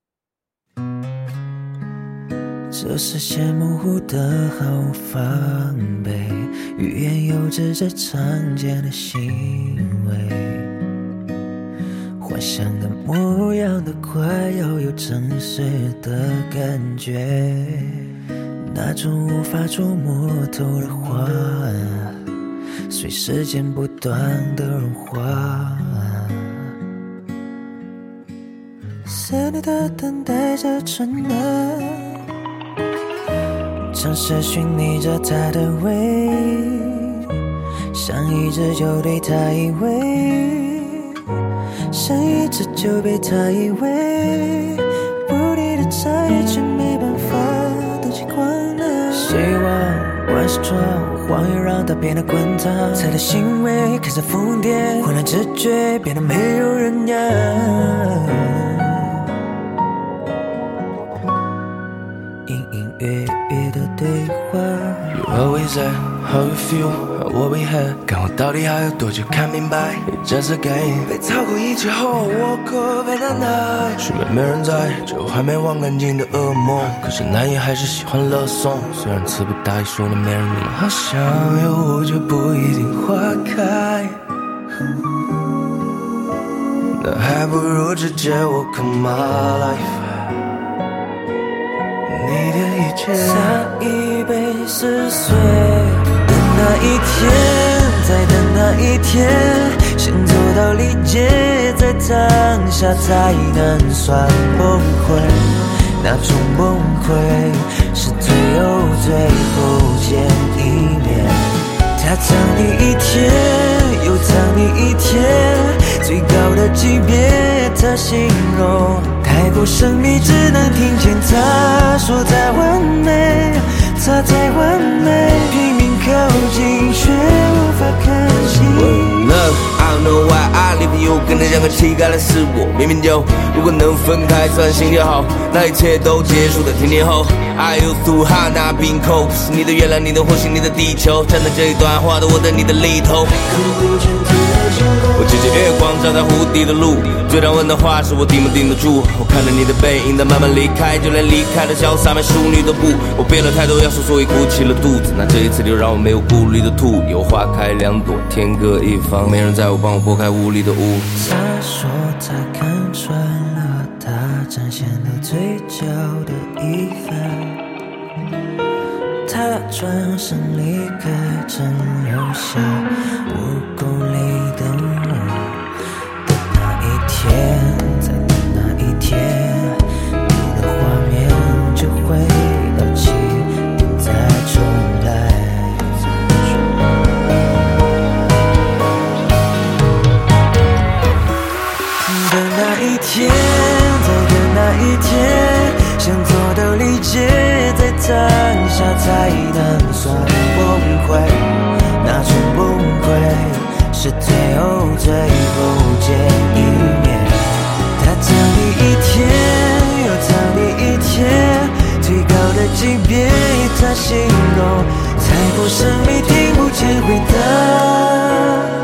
这视线模糊的毫无防备，语言幼稚着常见的行为，幻想的模样的快要有真实的感觉，那种无法捉摸透的话，随时间不断的融化，思念的等待着春暖，尝试寻觅着他的味，想一直就对他以为，想一直就被他以为，不离的差异却没办法都习惯了。希望万事窗谎言让它变得滚烫，他的行为开始疯癫，混乱直觉变得没有人样。隐约的对话 You're always there, how you feel, what we had， 看我到底还有多久看明白 It's just a game， 被操控一切后我可被难耐，身边没人在，只有还没忘干净的噩梦，可是难以还是喜欢乐颂，虽然词不达意说的没人理，好像有我就不一定花开，那还不如直接我 come my life，你的一切差一杯10岁，等那一天，再等那一天，先走到理解，在当下才能算崩溃，那种崩溃是最后见一面，他藏你一天，又藏你一天，最高的级别他形容太过神秘，只能听见他说太完美，他太完美，拼命靠近却无法看清。 I don't know why I live you， 跟着两个乞丐的是我，明明就如果能分开算心就好，那一切都结束的天天后 I used to hard not being cold， 是你的月亮，你的火星，你的地球，站在这一段画的我的你的里头，我借着月光照在湖底的路，最难问的话是我顶不顶得住，我看着你的背影在慢慢离开，就连离开的潇洒美淑女都不，我憋了太多要说，所以鼓起了肚子，那这一次就让我没有顾虑的吐，有花开两朵，天各一方，没人在乎帮我拨开无力的雾。 他说他看穿了，他展现了嘴角的遗憾，他转身离开，只留下5公里的路，等那一天，再等那一天，你的画面就会到起点再重来，等那一天，再等那一天，想做到理解，在当下才能算崩溃，那种崩溃是最后见一面，他藏你一天，又藏你一天，最高的级别他形容太过神秘，听不见回答。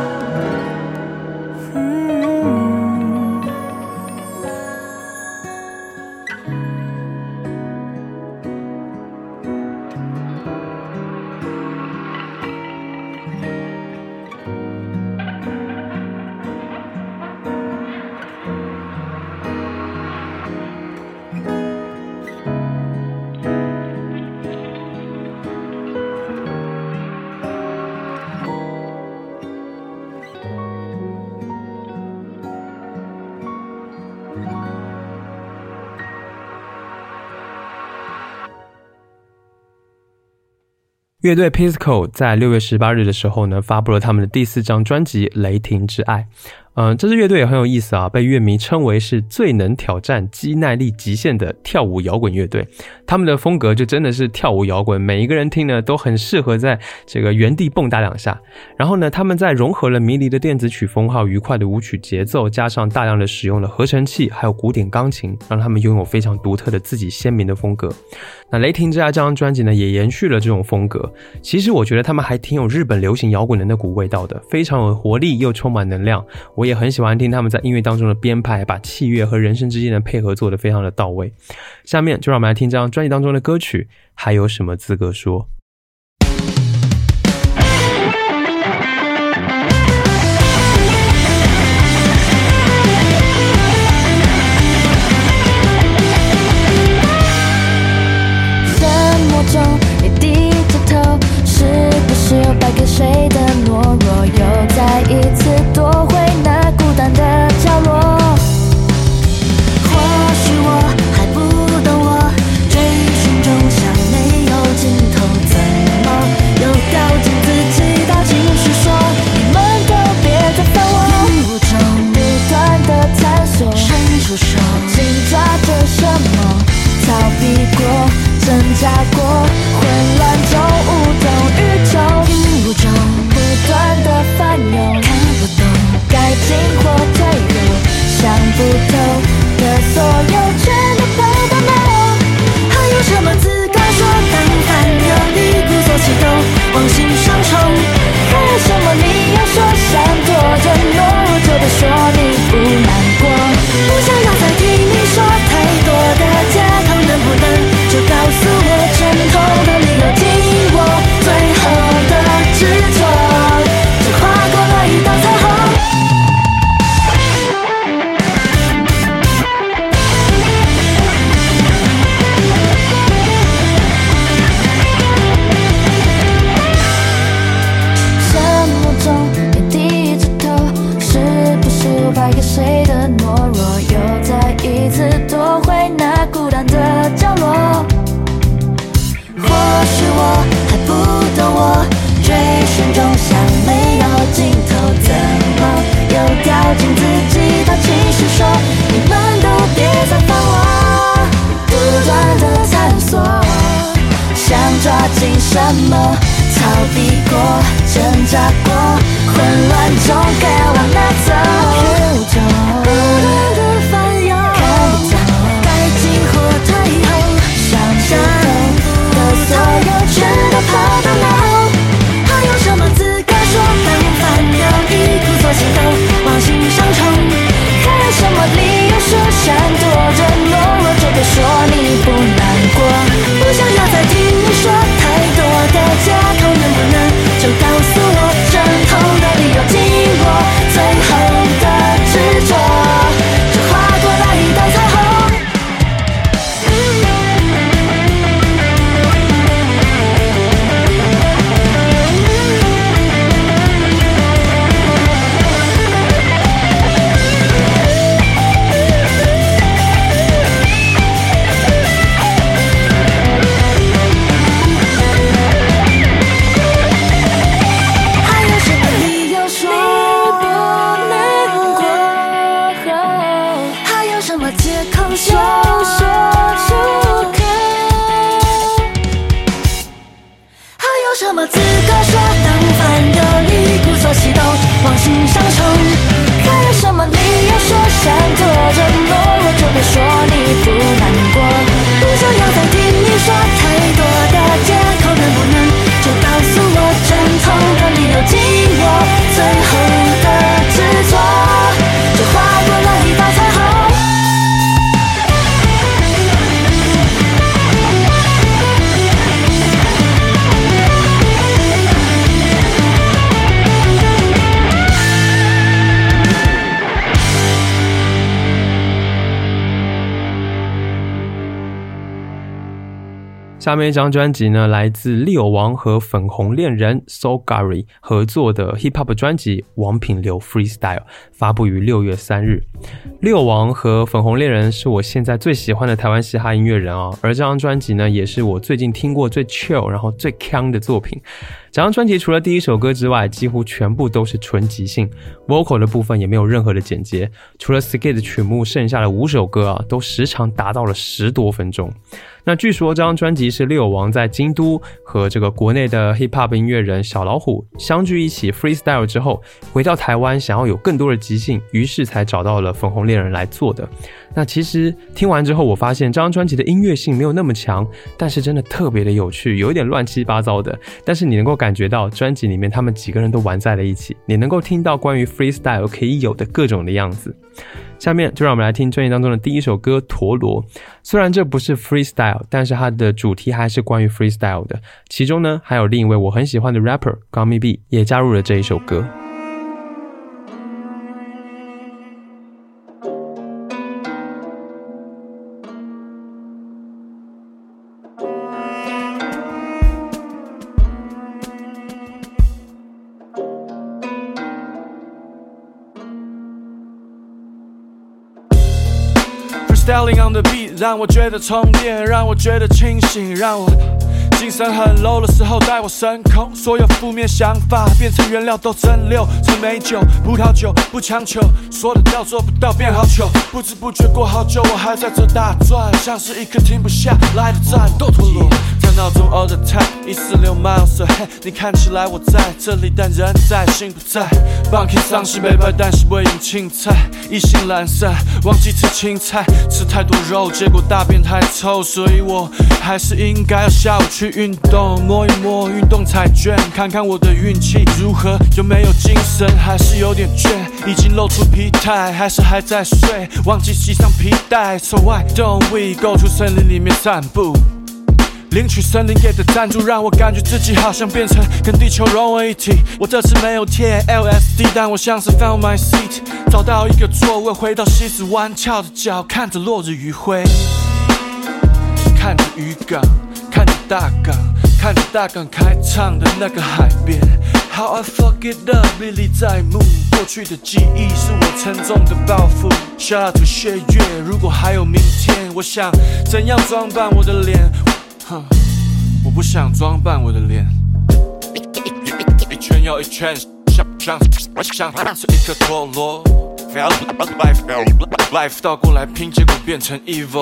乐队 Pisco 在6月18日的时候呢，发布了他们的第4张专辑《雷霆之爱》。这支乐队也很有意思啊，被乐迷称为是最能挑战肌耐力极限的跳舞摇滚乐队。他们的风格就真的是跳舞摇滚，每一个人听呢都很适合在这个原地蹦跶2下。然后呢，他们在融合了迷离的电子曲风还有愉快的舞曲节奏，加上大量的使用了合成器还有古典钢琴，让他们拥有非常独特的自己鲜明的风格。那雷霆之爱这张专辑呢，也延续了这种风格。其实我觉得他们还挺有日本流行摇滚的那股味道的，非常有活力又充满能量。我也很喜欢听他们在音乐当中的编排，把器乐和人声之间的配合做得非常的到位。下面就让我们来听这张专辑当中的歌曲，还有什么资格说。 沉默中你低着头，是不是又败给谁的懦弱，又再一次夺回那孤单的角落。或许我还不懂，我追寻中像没有尽头，怎么又掉进自己大情绪说，你们都别再烦我。迷雾中不断的探索，伸出手紧抓着什么，逃避过挣扎过，混乱中无动于衷，迷雾中不断的翻涌，看不懂该进或退后，想不透的所有全都抛到脑后，还有什么资格说但凡有一鼓作气都往心上冲，还有什么理由说闪躲着懦弱就得说你不难过，不想要再听你说太多的借口，能不能就告诉我真痛的理由，紧握最后的执着，就划过了一道彩虹。沉默中你低着头，是不是又败给谁的懦弱，又再一次夺回那孤单的角落。或许我还不懂，我追寻中像没有尽头，怎么又掉进自己的情绪说，你们都别再烦我。不断的探索，想抓紧什么，逃避过挣扎过，混乱中该往哪走，迷雾中不断的翻涌，看不懂该进或退后，想不透的所有全都抛到脑后，还有什么资格说但凡有一鼓作气都往心上冲，还有什么理由说闪躲着懦弱就别说你不难过，不想要再听你说太多的借口，能不能就告诉我真痛的理由，紧握下面一张专辑呢，来自利友王和粉红恋人 Solgari 合作的 Hip Hop 专辑《王品流 Freestyle》，发布于6月3日。利友王和粉红恋人是我现在最喜欢的台湾嘻哈音乐人啊，而这张专辑呢，也是我最近听过最 chill 然后最鏘的作品。整张专辑除了第一首歌之外，几乎全部都是纯即兴 ，vocal 的部分也没有任何的剪接。除了 skit 的曲目，剩下的5首歌啊，都时长达到了10多分钟。那据说这张专辑是利友王在京都和这个国内的 hip hop 音乐人小老虎相聚一起 freestyle 之后，回到台湾想要有更多的即兴，于是才找到了粉红恋人来做的。那其实听完之后，我发现这张专辑的音乐性没有那么强，但是真的特别的有趣，有一点乱七八糟的，但是你能够感觉到专辑里面他们几个人都玩在了一起，你能够听到关于 freestyle 可以有的各种的样子。下面就让我们来听专辑当中的第一首歌《陀螺》。虽然这不是 freestyle， 但是它的主题还是关于 freestyle 的。其中呢，还有另一位我很喜欢的 rapper Gummy B 也加入了这一首歌。 Freestyling on the beat 让我觉得充电，让我觉得清醒，让我精神很 low 的时候带我升空，所有负面想法变成原料都蒸馏成美酒，葡萄酒不强求，说得到做不到变好糗，不知不觉过好久我还在这大转，像是一颗停不下来的战斗陀螺，在闹钟 all the time 146 miles ahead， 你看起来我在这里但人在心不在，放弃丧尸背叛但是不会饮青菜，意兴懒散忘记吃青菜，吃太多肉结果大便太臭，所以我还是应该要下午去运动，摸一摸运动彩券，看看我的运气如何，有没有精神还是有点倦，已经露出疲态还是还在睡，忘记系上皮带 So why don't we go to 森林里面散步，领取森林给的赞助，让我感觉自己好像变成跟地球融为一体。我这次没有贴 LSD， 但我像是 found my seat， 找到一个座位，回到西子湾，翘着脚看着落日余晖，看着渔港，看着大港，看着大港开唱的那个海边。How I fuck it up， 历历在目，过去的记忆是我沉重的包袱。Shout out to 血月，如果还有明天，我想怎样装扮我的脸？我不想装扮我的脸，一圈又一圈，像是一颗陀螺。Life 倒过来拼，结果变成 evil。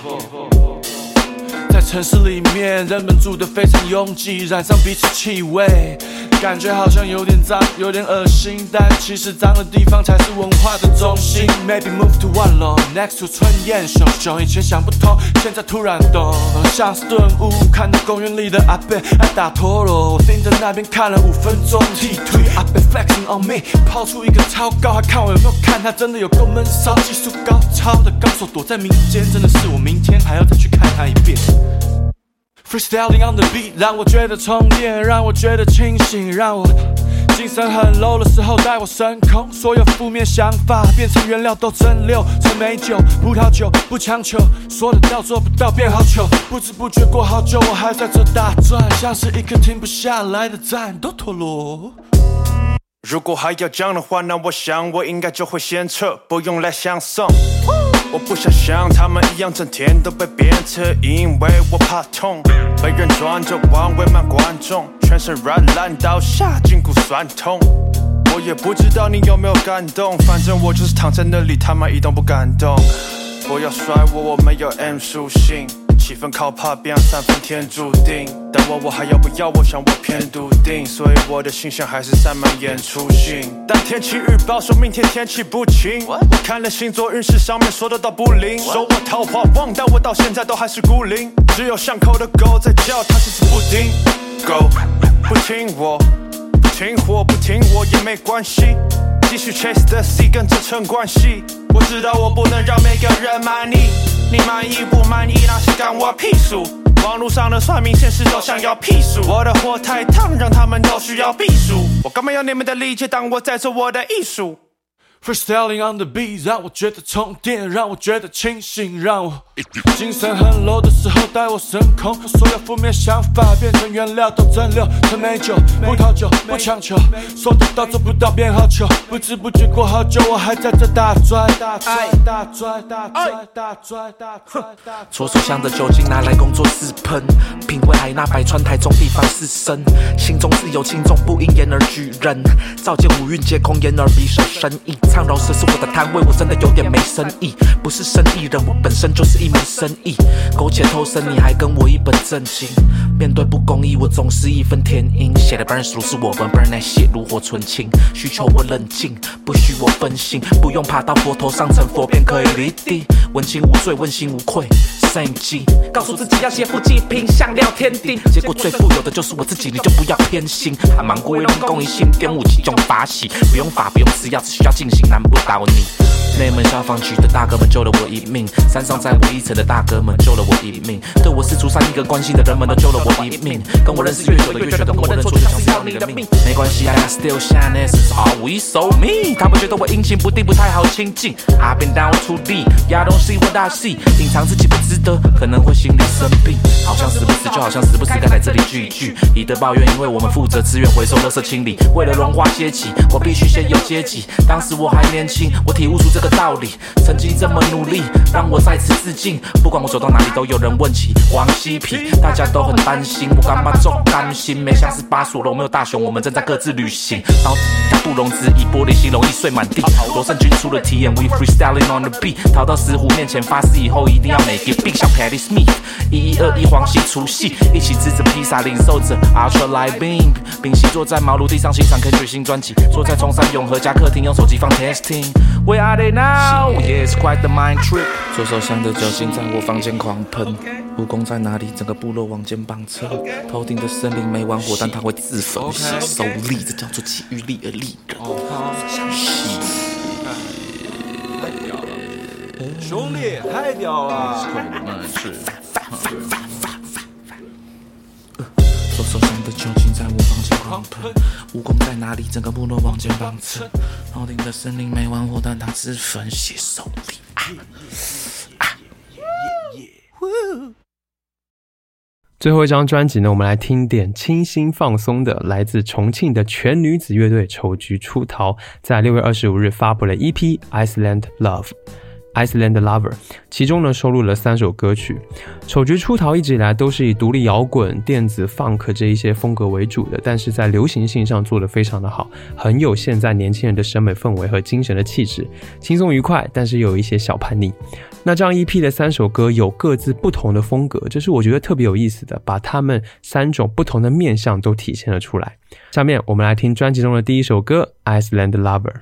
在城市里面，人们住得非常拥挤，染上彼此气味，感觉好像有点脏，有点恶心，但其实脏的地方才是文化的中心。Maybe move to 万隆 ，next to 春燕熊熊，以前想不通，现在突然懂。像是顿悟，看到公园里的阿伯爱打陀螺，我盯着那边看了5分钟，踢腿阿伯 flexing on me， 抛出一个超高，还看我有没有看，他真的有够闷骚，技术高超的高手躲在民间，真的是我明天还要再去看他一遍。Freestyling on the beat 让我觉得充电，让我觉得清醒，让我精神很 low 的时候带我升空，所有负面想法变成原料都蒸馏成美酒，葡萄酒不强求，说得到做不到变好糗，不知不觉过好久我还在这大转，像是一颗停不下来的战斗陀螺。 如果还要讲的话，那我想我应该就会先撤，不用来相送。我不想像他们一样整天都被鞭策，因为我怕痛，被人转着弯为满观众，全身软烂到下筋骨酸痛。我也不知道你有没有感动，反正我就是躺在那里他妈一动不敢动。不要甩我没有 M 属性，气氛靠怕变3分天注定，但我还要不要，我想我偏笃定，所以我的形象还是散漫演出性。但天气预报说明天天气不晴，我看了星座运势上面说得到不灵，说我桃花旺，但我到现在都还是孤零，只有巷口的狗在叫，它是只布丁狗，不听我，不听我，不听我也没关系，继续 chase the sea 跟这层关系。我知道我不能让每个人满意，你满意不满意那是干我屁事，网络上的算命现实都想要屁数，我的火太烫让他们都需要避暑，我干嘛要你们的理解，当我在做我的艺术。 Freestyling on the beat 让我觉得充电，让我觉得清醒，让我精神很 low 的时候带我升空，所有负面想法变成原料，都蒸馏成美酒、葡萄酒，不强求，说得到做不到变好球，不知不觉过好久，我还在这大拽。 搓手香的酒精拿来工作室喷，品味海纳百川，台中地方士绅，心中自有轻重，不因言而举人，照见五蕴皆空，言而必生生意。唱饶舌是我的摊位，我真的有点没生意，不是生意人，我本身就是一门生意。苟且偷生，你还跟我一本正经。面对不公义，我总是义愤填膺。写的 burn 如是我们 burn 来写炉火纯青，需求我冷静，不许我分心，不用爬到佛头上成佛便可以离地。问心无罪，问心无愧。same G， 告诉自己要写腹肌，拼向料天地。结果最富有的就是我自己，你就不要偏心。还忙过为人公益心，点武器中发起，不用法，不用吃药，只需要进行，难不倒你。内门消防局的大哥们救了我一命，山上在我一层的大哥们救了我一命，对我四处3亿个关心的人们都救了我一命。跟我认识越久的越觉得我认错就像是要你的命。没关系 ，I still shine, this is all we so me。他们觉得我阴晴不定，不太好亲近。I've been down too deep, y'all don't see what I see。隐藏自己不值得，可能会心理生病。好像时不时，就好像时不时该来这里聚一聚。以德报怨，因为我们负责资源回收、垃圾清理。为了荣华阶级，我必须先有阶级。当时我还年轻，我体悟出这个道理。曾经这么努力，让我再次致敬。不管我走到哪里，都有人问起王西皮，大家都很担心我干嘛这么甘心。没像18所罗没有大雄，我们正在各自旅行。然后不容置疑，玻璃心容易碎满地。罗胜军出了题眼 ，We freestyling on the beat。逃到石虎面前发誓以后一定要make it big，像 Patti Smith。1121黄夕除夕，一起吃着披萨，领受着 Ultra Light Beam。屏息坐在毛炉地上欣赏 Kendrick 新专辑，坐在中山永和家客厅，用手机放 testing。Where are they now? Yeah, it's quite the mind trip。左手香的酒精在我房间狂喷，蜈蚣在哪里？整个部落往肩膀侧，头顶的森林没玩火，但它会自焚，吸收力，这叫做给予力而利人。 兄弟，太屌了！ 左手香的酒精在我房间狂喷，蜈蚣在哪里？整个部落往肩膀侧，头顶的森林没玩火，但它自焚，吸收力。 最后一张专辑呢，我们来听点清新放松的，来自重庆的全女子乐队丑菊出逃，在6月25日发布了 EP Iceland Lover， 其中呢收录了3首歌曲。丑菊出逃一直以来都是以独立摇滚、电子、funk 这一些风格为主的，但是在流行性上做得非常的好，很有现在年轻人的审美氛围和精神的气质，轻松愉快，但是又有一些小叛逆。那这样 EP 的3首歌有各自不同的风格，这是我觉得特别有意思的，把他们3种不同的面向都体现了出来。下面我们来听专辑中的第1首歌 Iceland Lover。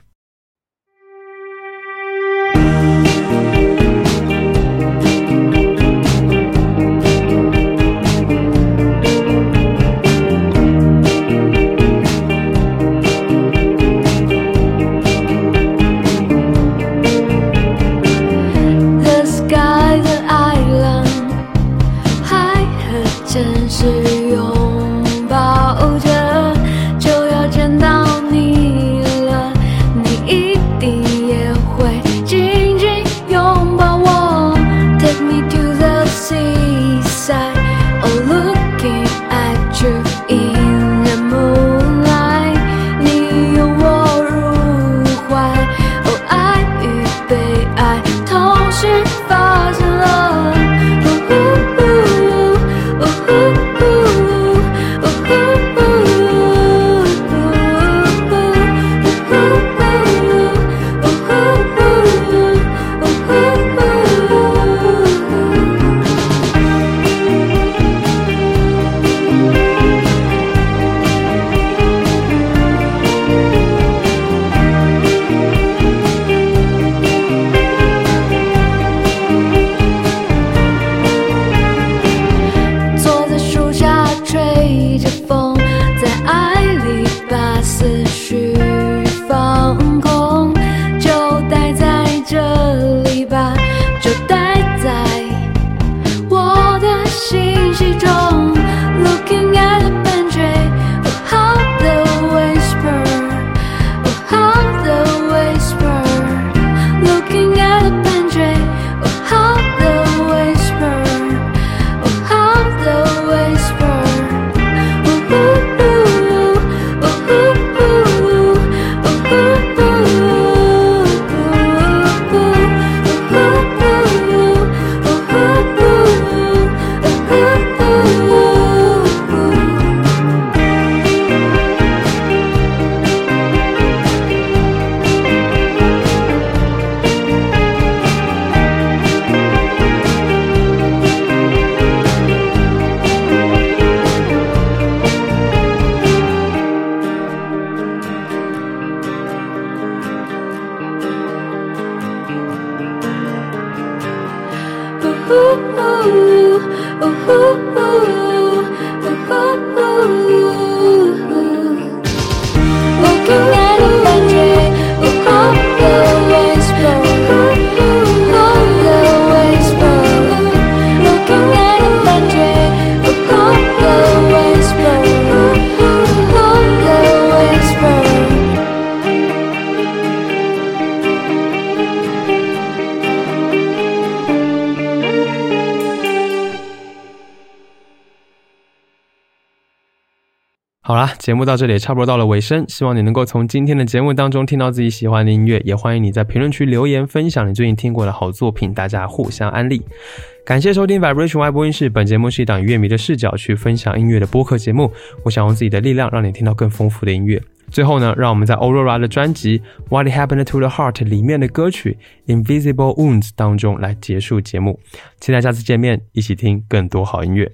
好啦，节目到这里也差不多到了尾声，希望你能够从今天的节目当中听到自己喜欢的音乐，也欢迎你在评论区留言分享你最近听过的好作品，大家互相安利。感谢收听 Vibration Y 播音室，本节目是一档以乐迷的视角去分享音乐的播客节目，我想用自己的力量让你听到更丰富的音乐。最后呢，让我们在 Aurora 的专辑 What Happened to the Heart 里面的歌曲 Invisible Wounds 当中来结束节目，期待下次见面，一起听更多好音乐。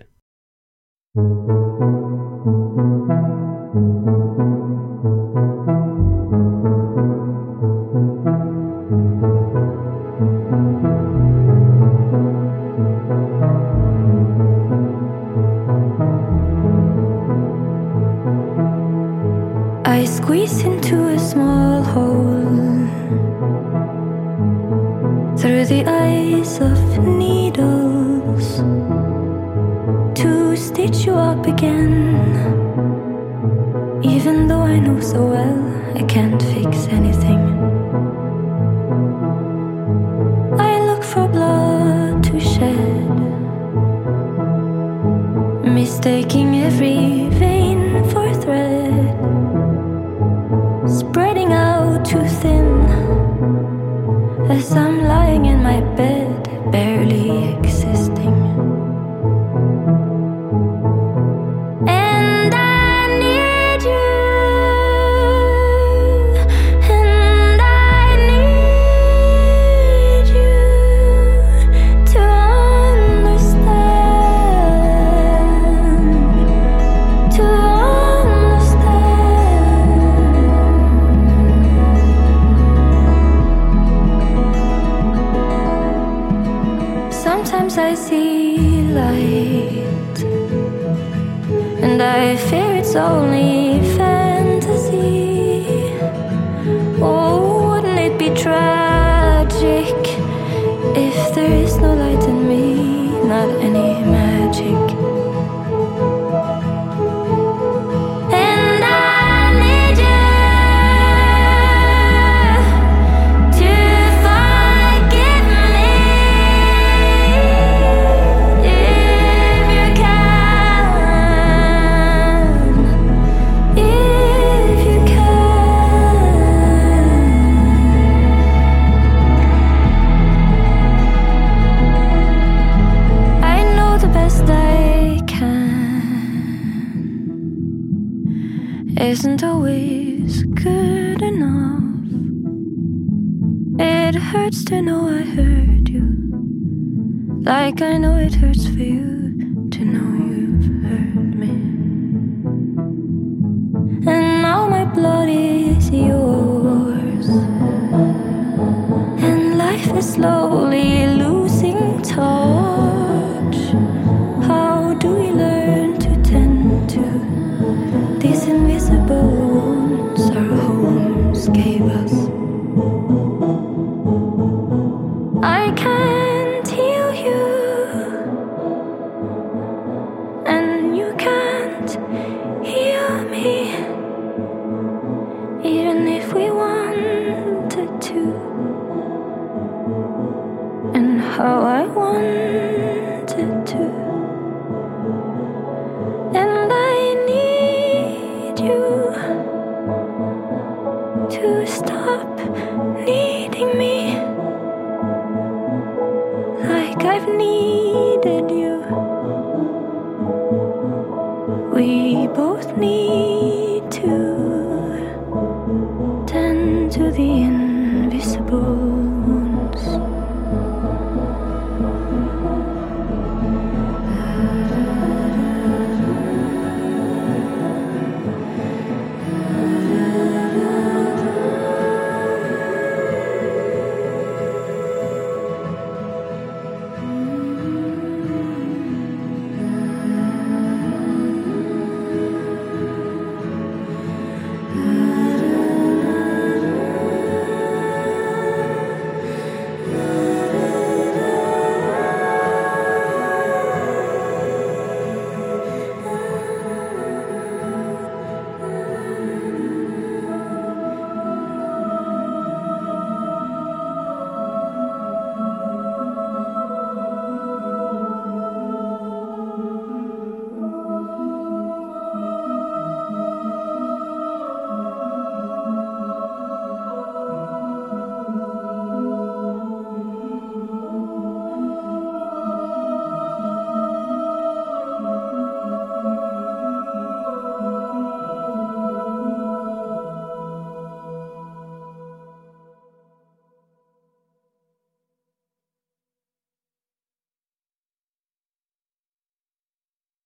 I squeeze into a small hole through the eyes of needles to stitch you up again. Even though I know so well I can't fix anything, I look for blood to shed, mistaking every vein for thread, spreading out too thin as I'm lying in my bed, barely existing. And I need you, and I need you to understand, to sometimes I see light, and I fear it's only fantasy. Oh, wouldn't it be tragic if there is no light in me, not any magic? And I need you to forgive me. Isn't always good enough. It hurts to know I hurt you, like I know it hurts for you to know you've hurt me. And now my blood is yours, and life is slowly losing touch. How do we learn to tend to these invisible wounds our homes gave us? I can't heal you, and you can't heal me, even if we wanted to. And how I wanted to. And I need you to stop needing me, like I've needed you. We both need to tend to the end.